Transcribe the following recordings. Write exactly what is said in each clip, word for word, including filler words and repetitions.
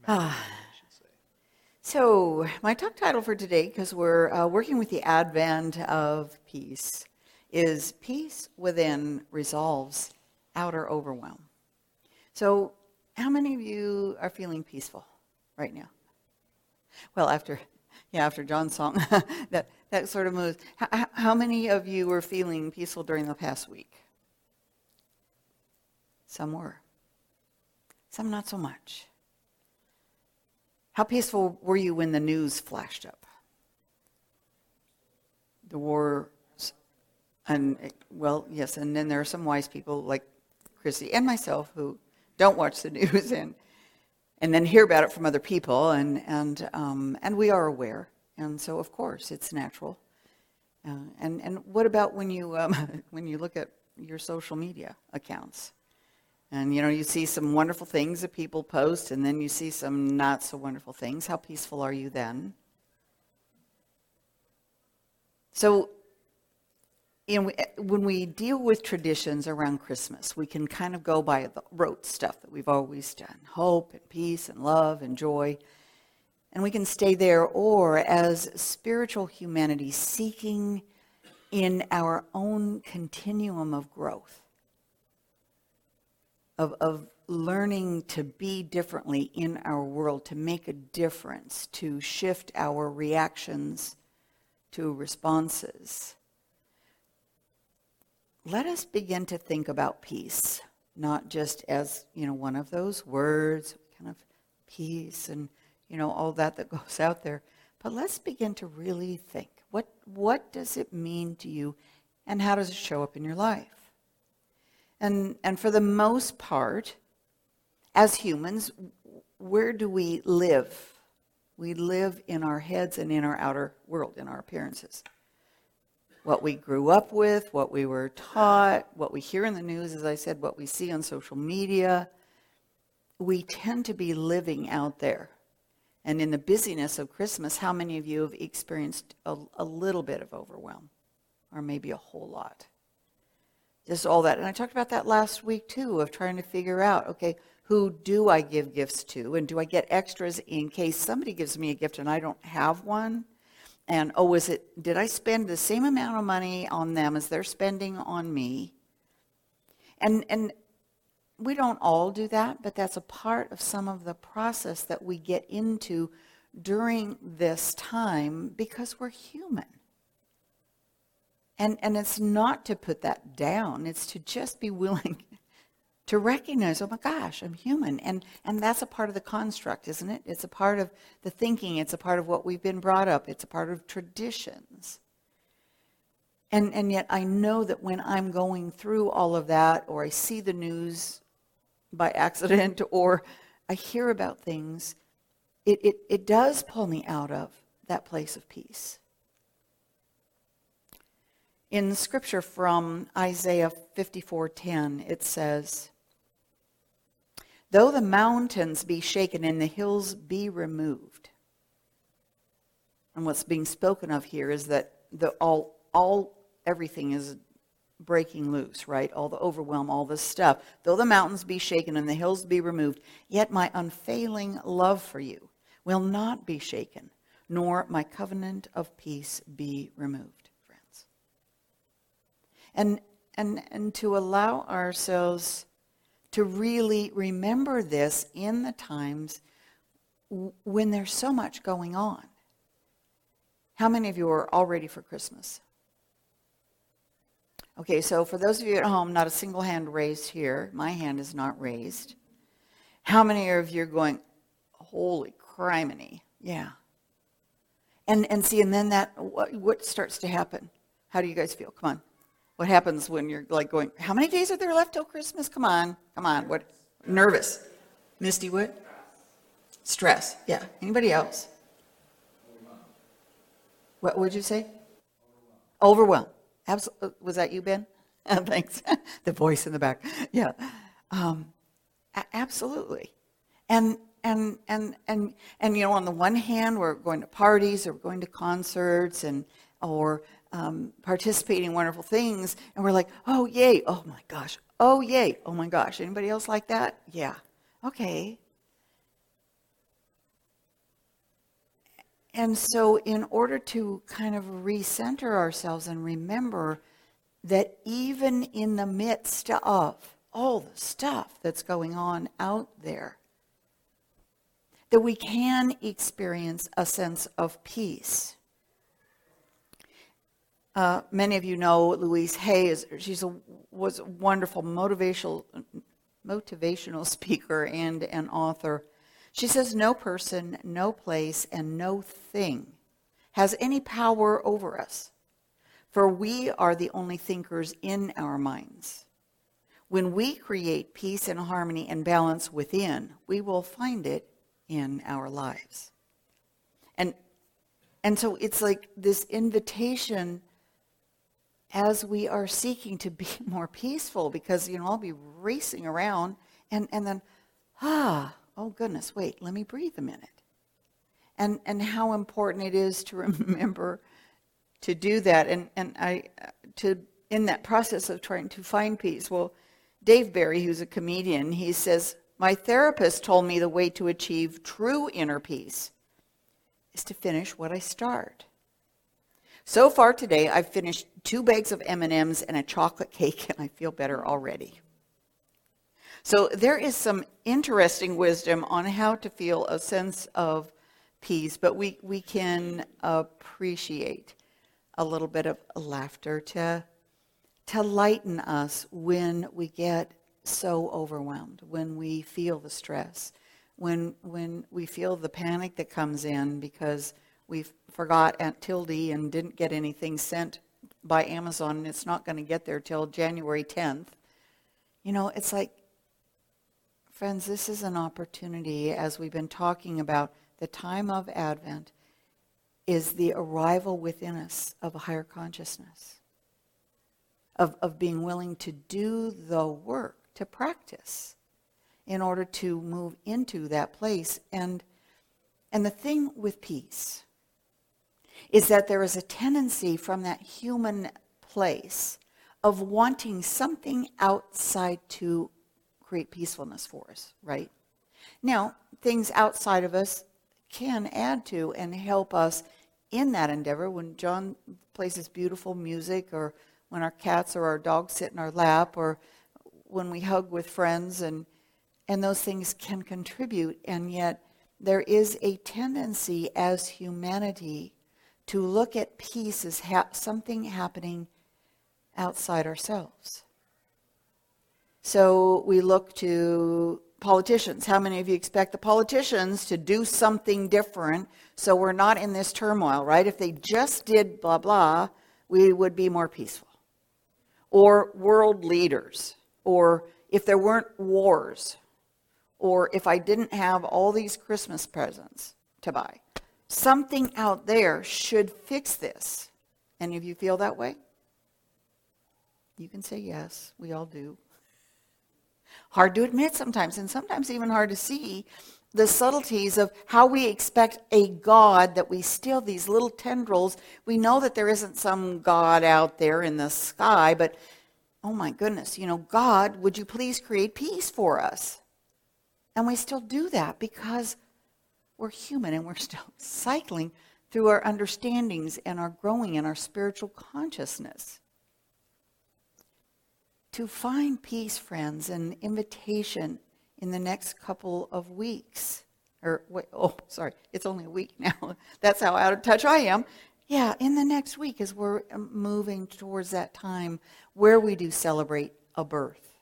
Ah, so my talk title for today, because we're uh, working with the advent of peace, is Peace Within Resolves Outer Overwhelm. So how many of you are feeling peaceful right now? Well, after, yeah, after John's song, that, that sort of moves. How, how many of you were feeling peaceful during the past week? Some were. Some not so much. How peaceful were you when the news flashed up? The war, and well, yes, and then there are some wise people like Chrissy and myself who don't watch the news and and then hear about it from other people, and and um, and we are aware, and so of course it's natural. Uh, and and what about when you um, when you look at your social media accounts? And, you know, you see some wonderful things that people post, and then you see some not so wonderful things. How peaceful are you then? So, you know, when we deal with traditions around Christmas, we can kind of go by the rote stuff that we've always done. Hope and peace and love and joy. And we can stay there, or as spiritual humanity seeking in our own continuum of growth. Of, of learning to be differently in our world, to make a difference, to shift our reactions to responses. Let us begin to think about peace, not just as, you know, one of those words, kind of peace and, you know, all that that goes out there. But let's begin to really think. What, what does it mean to you, and how does it show up in your life? And and for the most part, as humans, where do we live? We live in our heads and in our outer world, in our appearances. What we grew up with, what we were taught, what we hear in the news, as I said, what we see on social media, we tend to be living out there. And in the busyness of Christmas, how many of you have experienced a, a little bit of overwhelm, or maybe a whole lot? Just all that. And I talked about that last week, too, of trying to figure out, okay, who do I give gifts to? And do I get extras in case somebody gives me a gift and I don't have one? And, oh, is it, did I spend the same amount of money on them as they're spending on me? And, and we don't all do that, but that's a part of some of the process that we get into during this time because we're human. And and it's not to put that down. It's to just be willing to recognize, oh my gosh, I'm human. And and that's a part of the construct, isn't it? It's a part of the thinking. It's a part of what we've been brought up. It's a part of traditions. And and yet I know that when I'm going through all of that, or I see the news by accident, or I hear about things, it, it, it does pull me out of that place of peace. In Scripture from Isaiah fifty-four ten, it says, "Though the mountains be shaken and the hills be removed." And what's being spoken of here is that the all all everything is breaking loose, right? All the overwhelm, all this stuff. "Though the mountains be shaken and the hills be removed, yet my unfailing love for you will not be shaken, nor my covenant of peace be removed." And, and and to allow ourselves to really remember this in the times w- when there's so much going on. How many of you are all ready for Christmas? Okay, so for those of you at home, not a single hand raised here. My hand is not raised. How many of you are going, holy criminy? Yeah. And and see, and then that, what, what starts to happen? How do you guys feel? Come on. What happens when you're like going, how many days are there left till Christmas? Come on, come on. What? Nervous. Misty, what? Stress. Yeah. Anybody else? What would you say? Overwhelmed. Absolutely. Was that you, Ben? Thanks. The voice in the back. Yeah. Um, a- absolutely. And and and and and you know, on the one hand, we're going to parties or we're going to concerts and or um, participating in wonderful things, and we're like, oh yay, oh my gosh, oh yay, oh my gosh. Anybody else like that? Yeah. Okay. And so in order to kind of recenter ourselves and remember that even in the midst of all the stuff that's going on out there, that we can experience a sense of peace. Uh, many of you know Louise Hay. Is, she's a, was a wonderful motivational, motivational speaker and an author. She says, no person, no place, and no thing has any power over us, for we are the only thinkers in our minds. When we create peace and harmony and balance within, we will find it in our lives. And, and so it's like this invitation as we are seeking to be more peaceful, because, you know, I'll be racing around and, and then, ah, oh goodness, wait, let me breathe a minute. And and how important it is to remember to do that. And, and I, to in that process of trying to find peace. Well, Dave Barry, who's a comedian, he says, my therapist told me the way to achieve true inner peace is to finish what I start. So far today, I've finished two bags of M and M's and a chocolate cake, and I feel better already. So there is some interesting wisdom on how to feel a sense of peace, but we, we can appreciate a little bit of laughter to, to lighten us when we get so overwhelmed, when we feel the stress, when when we feel the panic that comes in because we forgot Aunt Tildy and didn't get anything sent by Amazon, and it's not going to get there till January tenth. You know, it's like, friends, this is an opportunity, as we've been talking about, the time of Advent is the arrival within us of a higher consciousness, of, of being willing to do the work, to practice, in order to move into that place. And, and the thing with peace is that there is a tendency from that human place of wanting something outside to create peacefulness for us, right? Now, things outside of us can add to and help us in that endeavor. When John plays his beautiful music, or when our cats or our dogs sit in our lap, or when we hug with friends, and and those things can contribute. And yet there is a tendency as humanity to look at peace as ha- something happening outside ourselves. So we look to politicians. How many of you expect the politicians to do something different so we're not in this turmoil, right? If they just did blah, blah, we would be more peaceful. Or world leaders. Or if there weren't wars. Or if I didn't have all these Christmas presents to buy. Something out there should fix this. Any of you feel that way? You can say yes. We all do. Hard to admit sometimes, and sometimes even hard to see the subtleties of how we expect a God that we still, these little tendrils, we know that there isn't some God out there in the sky, but oh my goodness, you know, God, would you please create peace for us? And we still do that because we're human and we're still cycling through our understandings and our growing in our spiritual consciousness. To find peace, friends, an invitation in the next couple of weeks. Or, wait, oh, sorry, it's only a week now. That's how out of touch I am. Yeah, in the next week as we're moving towards that time where we do celebrate a birth.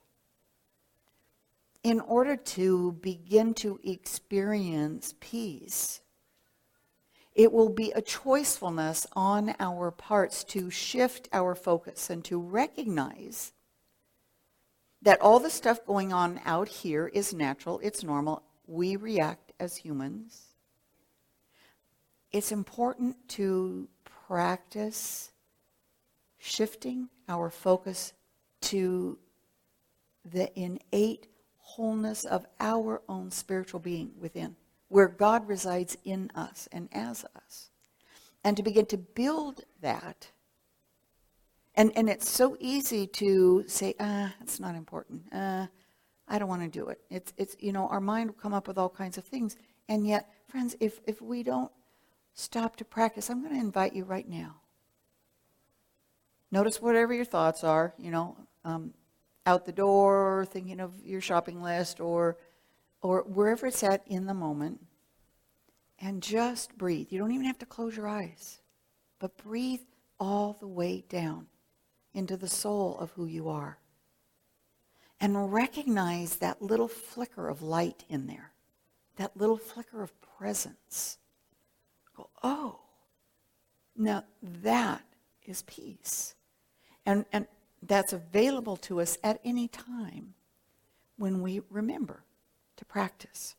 In order to begin to experience peace, it will be a choicefulness on our parts to shift our focus and to recognize that all the stuff going on out here is natural, it's normal. We react as humans. It's important to practice shifting our focus to the innate wholeness of our own spiritual being within, where God resides in us and as us. And to begin to build that. And and it's so easy to say, ah, it's not important. Uh, I don't want to do it. It's it's you know, our mind will come up with all kinds of things. And yet, friends, if if we don't stop to practice, I'm going to invite you right now. Notice whatever your thoughts are, you know, um, out the door, thinking of your shopping list, or or wherever it's at in the moment, and just breathe. You don't even have to close your eyes, but breathe all the way down into the soul of who you are. And recognize that little flicker of light in there, that little flicker of presence. Go, oh, now that is peace. And, and that's available to us at any time when we remember to practice.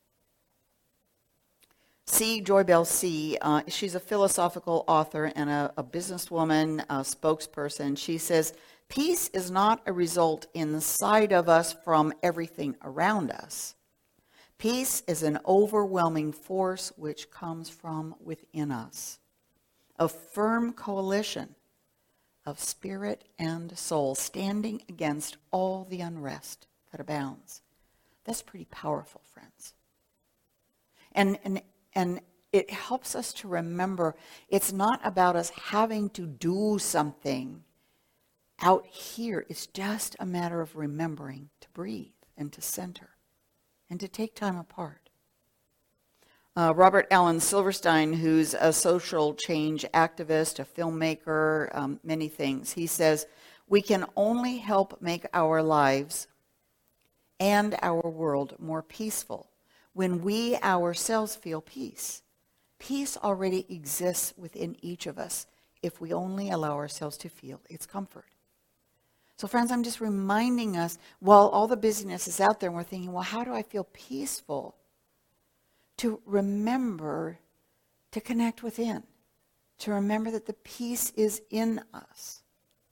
C. Joy Bell C., uh, she's a philosophical author and a, a businesswoman, a spokesperson. She says, peace is not a result inside of us from everything around us. Peace is an overwhelming force which comes from within us. A firm coalition of spirit and soul standing against all the unrest that abounds. That's pretty powerful, friends. And, and, and it helps us to remember it's not about us having to do something out here. It's just a matter of remembering to breathe and to center and to take time apart. Uh, Robert Allen Silverstein, who's a social change activist, a filmmaker, um, many things, he says, we can only help make our lives and our world more peaceful when we ourselves feel peace. Peace already exists within each of us if we only allow ourselves to feel its comfort. So friends, I'm just reminding us, while all the busyness is out there and we're thinking, well, how do I feel peaceful? To remember to connect within, to remember that the peace is in us.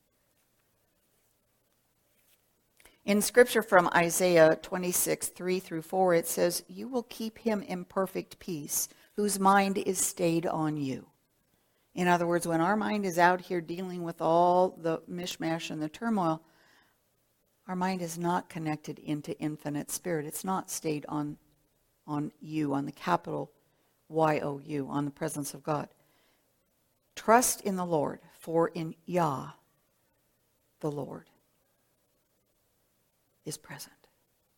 In scripture from Isaiah twenty-six, three through four, it says, you will keep him in perfect peace, whose mind is stayed on you. In other words, when our mind is out here dealing with all the mishmash and the turmoil, our mind is not connected into infinite spirit. It's not stayed on on you, on the capital Y O U, on the presence of God. Trust in the Lord, for in Yah, the Lord, is present.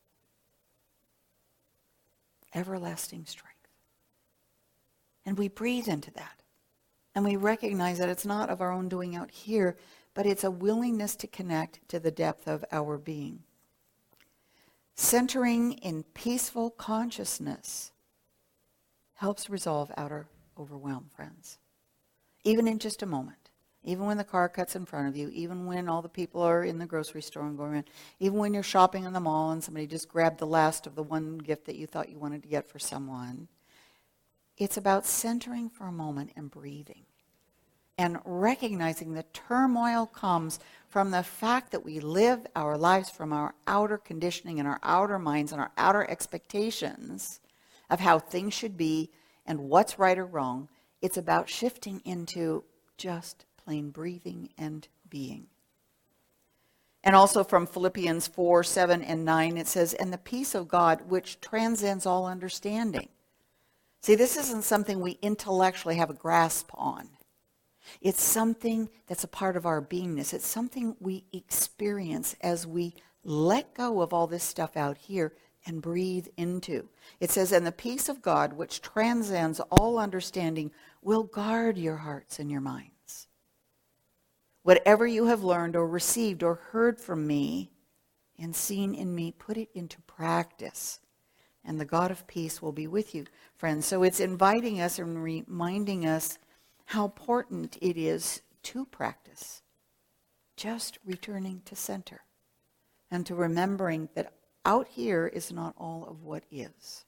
Everlasting strength. And we breathe into that. And we recognize that it's not of our own doing out here, but it's a willingness to connect to the depth of our being. Centering in peaceful consciousness helps resolve outer overwhelm, friends. Even in just a moment. Even when the car cuts in front of you. Even when all the people are in the grocery store and going around. Even when you're shopping in the mall and somebody just grabbed the last of the one gift that you thought you wanted to get for someone. It's about centering for a moment and breathing. And recognizing the turmoil comes from the fact that we live our lives from our outer conditioning and our outer minds and our outer expectations of how things should be and what's right or wrong. It's about shifting into just plain breathing and being. And also from Philippians four, seven, and nine, it says, and the peace of God which transcends all understanding. See, this isn't something we intellectually have a grasp on. It's something that's a part of our beingness. It's something we experience as we let go of all this stuff out here and breathe into. It says, and the peace of God, which transcends all understanding, will guard your hearts and your minds. Whatever you have learned or received or heard from me and seen in me, put it into practice. And the God of peace will be with you, friends. So it's inviting us and reminding us how important it is to practice, just returning to center and to remembering that out here is not all of what is.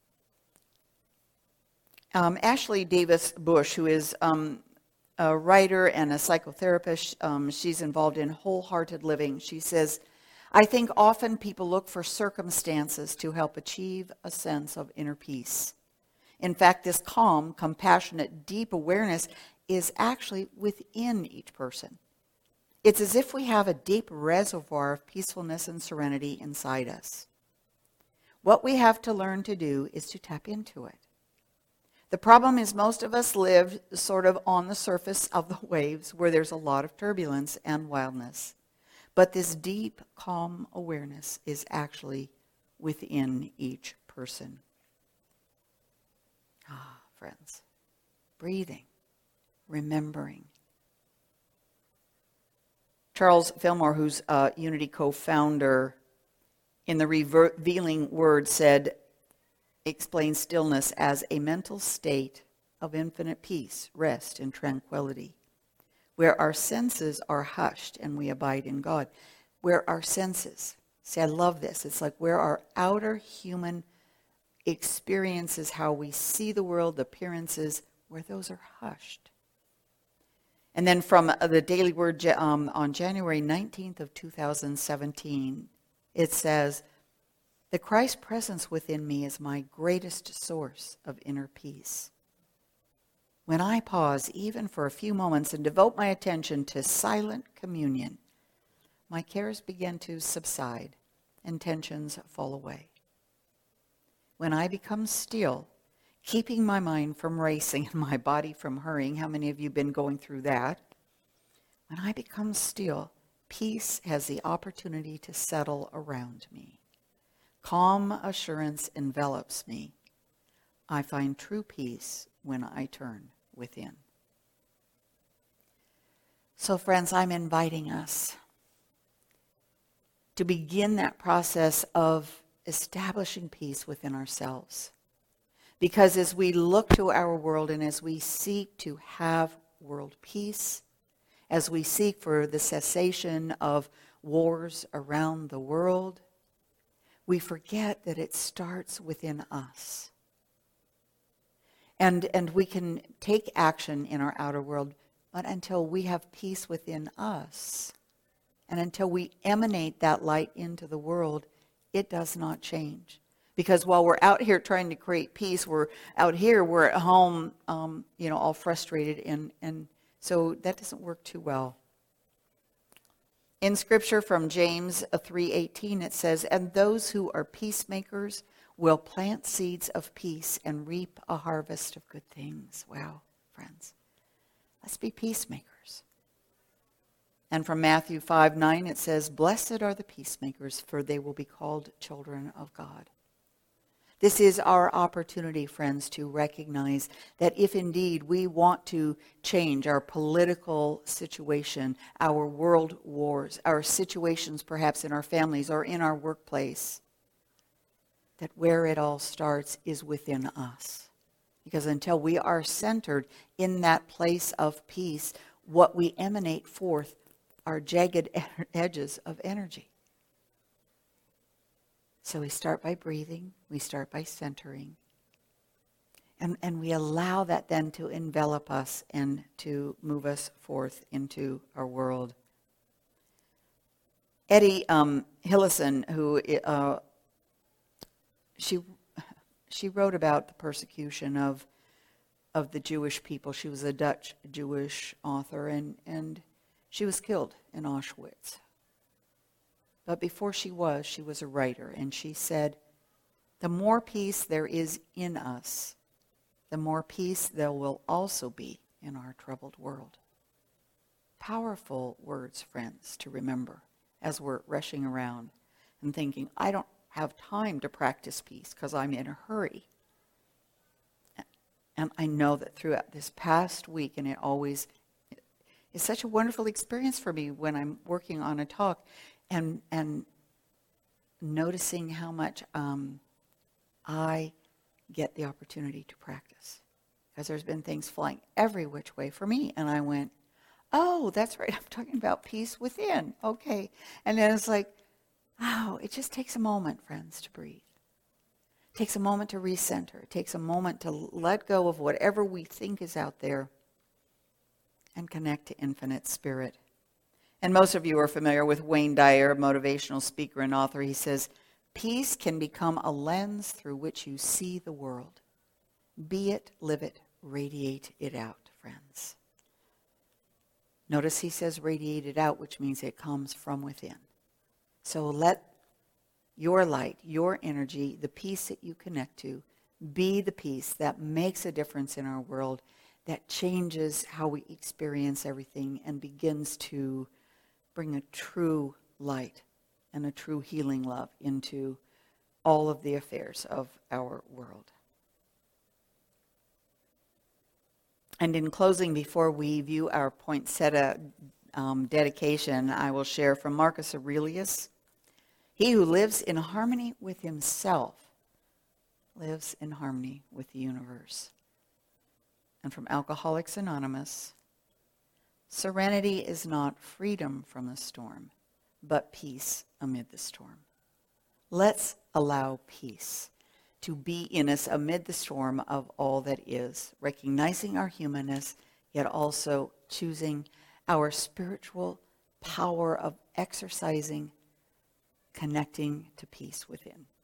Um, Ashley Davis Bush, who is um, a writer and a psychotherapist, um, she's involved in wholehearted living. She says, I think often people look for circumstances to help achieve a sense of inner peace. In fact, this calm, compassionate, deep awareness is actually within each person. It's as if we have a deep reservoir of peacefulness and serenity inside us. What we have to learn to do is to tap into it. The problem is most of us live sort of on the surface of the waves where there's a lot of turbulence and wildness. But this deep, calm awareness is actually within each person. Ah, friends, breathing, remembering. Charles Fillmore, who's a Unity co-founder, in the Revealing Word said, explains stillness as a mental state of infinite peace, rest, and tranquility, where our senses are hushed and we abide in God. Where our senses, see, I love this. It's like where our outer human experiences, how we see the world, the appearances, where those are hushed. And then from the Daily Word um, on January nineteenth of two thousand seventeen, it says, the Christ presence within me is my greatest source of inner peace. When I pause even for a few moments and devote my attention to silent communion, my cares begin to subside and tensions fall away. When I become still, keeping my mind from racing and my body from hurrying, how many of you have been going through that? When I become still, peace has the opportunity to settle around me. Calm assurance envelops me. I find true peace when I turn within. So friends, I'm inviting us to begin that process of establishing peace within ourselves. Because as we look to our world and as we seek to have world peace, as we seek for the cessation of wars around the world, we forget that it starts within us. And, and we can take action in our outer world, but until we have peace within us, and until we emanate that light into the world, it does not change. Because while we're out here trying to create peace, we're out here, we're at home, um, you know, all frustrated, and, and so that doesn't work too well. In Scripture from James three eighteen, it says, and those who are peacemakers will plant seeds of peace and reap a harvest of good things. Wow, friends. Let's be peacemakers. And from Matthew five nine, it says, blessed are the peacemakers, for they will be called children of God. This is our opportunity, friends, to recognize that if indeed we want to change our political situation, our world wars, our situations perhaps in our families or in our workplace, that where it all starts is within us. Because until we are centered in that place of peace, what we emanate forth are jagged edges of energy. So we start by breathing, we start by centering, and, and we allow that then to envelop us and to move us forth into our world. Eddie um, Hillison, who uh, she she wrote about the persecution of of the Jewish people. She was a Dutch Jewish author, and, and she was killed in Auschwitz. But before she was, she was a writer, and she said, the more peace there is in us, the more peace there will also be in our troubled world. Powerful words, friends, to remember as we're rushing around and thinking, I don't have time to practice peace because I'm in a hurry. And I know that throughout this past week, and it always is such a wonderful experience for me when I'm working on a talk, and and noticing how much um, I get the opportunity to practice. Because there's been things flying every which way for me. And I went, oh, that's right, I'm talking about peace within. Okay. And then it's like, wow, it just takes a moment, friends, to breathe. It takes a moment to recenter. It takes a moment to let go of whatever we think is out there and connect to infinite spirit. And most of you are familiar with Wayne Dyer, a motivational speaker and author. He says, peace can become a lens through which you see the world. Be it, live it, radiate it out, friends. Notice he says radiate it out, which means it comes from within. So let your light, your energy, the peace that you connect to, Be the peace that makes a difference in our world, that changes how we experience everything and begins to bring a true light and a true healing love into all of the affairs of our world. And in closing, before we view our poinsettia um, dedication, I will share from Marcus Aurelius, "He who lives in harmony with himself lives in harmony with the universe." And from Alcoholics Anonymous, "Serenity is not freedom from the storm, but peace amid the storm." Let's allow peace to be in us amid the storm of all that is, recognizing our humanness, yet also choosing our spiritual power of exercising, connecting to peace within.